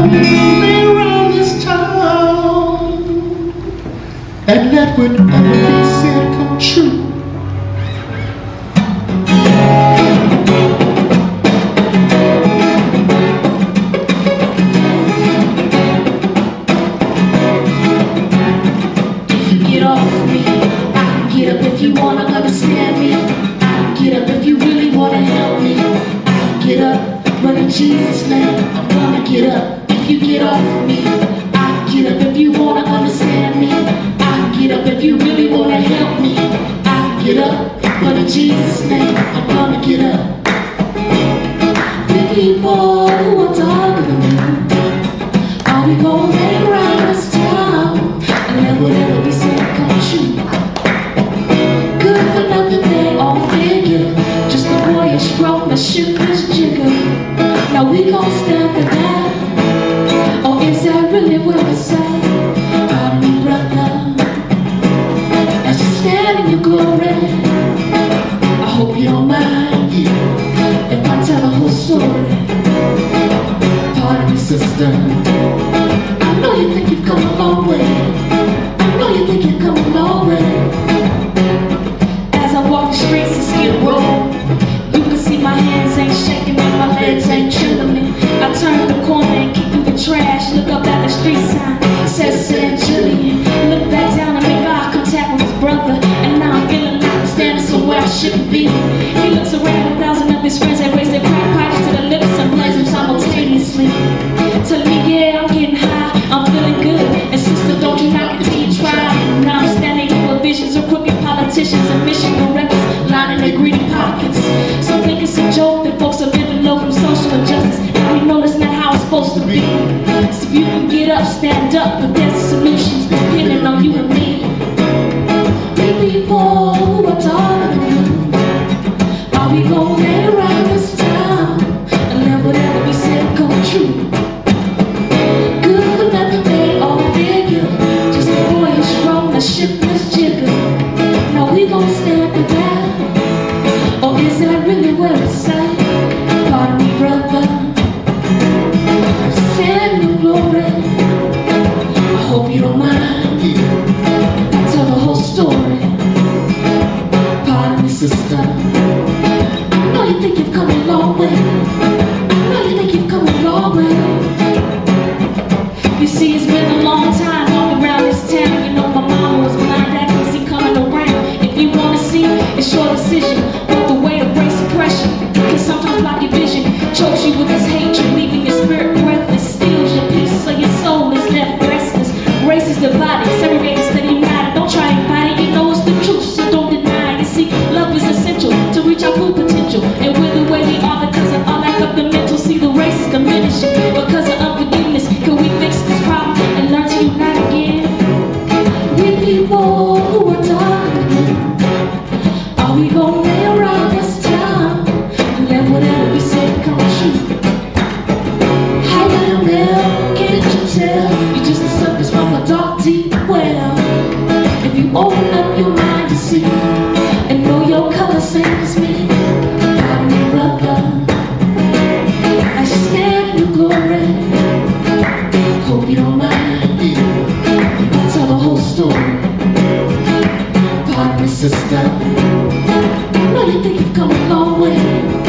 Lay around this town, and let whatever be said come true. If you get off me, I can get up. If you wanna understand me, I can get up. If you really wanna help me, I can get up. But in Jesus' name, I'm gonna get up. If you get off me, I can get up. If you wanna understand me, I can get up. If you really wanna help me, I can get up. But in Jesus' name, I'm gonna get up. The people who are talking to me, are we gonna hang around this town and let whatever we say come true? Good for nothing, they all figure. Just a boyish growth, a shiftless jigger. Now we gon' stand for that, or is that really what it's at? Pardon me, brother, as you stand in your glory, I hope you don't mind if I tell the whole story. Pardon me, sister, I know you think you've come a long way. I know you think you've come a long way. As I walk the streets and skid row, you can see my hands ain't shaking and my legs ain't trembling. I turn the corner and kick through the trash. Look up at the street sign, it says San Julian. Look back down and make eye contact with his brother. And now I'm feeling like I'm standing somewhere I shouldn't be. He looks around, 1,000 of his friends that raise their crack pipes to the lips and blaze them simultaneously. Tell me, yeah, I'm getting high, I'm feeling good. And sister, don't you knock until you try. Now I'm standing here with visions of crooked politicians and Michigan records lining their greedy pockets. Some think it's a joke that folks are living low from social injustice. And we know that's not how it's supposed to be. So if you can get up, stand up, but there's solutions depending on you and me. We people who are talking to you, are we gonna lay around this town and let whatever we said come true? Good for nothing, they all figure. Just a boyish grown, a shiftless jigger. Now we gon' stand for that, or is that really where it's at? Pardon me, brother, stand in your glory. I hope you don't mind if I tell the whole story. Pardon me, sister, I know you think you've come a long way. I know you think you've come a long way. You see, it's been a long time walking around this town. You know my mama was blind, I can see coming around. If you wanna see, it's your decision. But the way to break suppression can sometimes block your vision, chokes you with this hatred, leaving your spirit breathless, steals your peace, so your soul is left restless. Race is divided, segregated instead of united. Don't try and fight it, you know it's the truth, so don't deny it. You see, love is essential to reach our full potential, and we're the way we are because of our lack of the mental. See, the race is diminishing because of unforgiveness. Can we fix this problem and learn to unite again? We people who are talking, are we gonna lay around this town and let whatever we say come true? How you know, can't you tell? You're just the surface from a dark, deep well. If you open up your mind to see and know your color same as me, pardon me, brother, I stand in your glory. Hope you don't mind if I tell the whole story. Pardon me, sister, I know you think you've come a long way.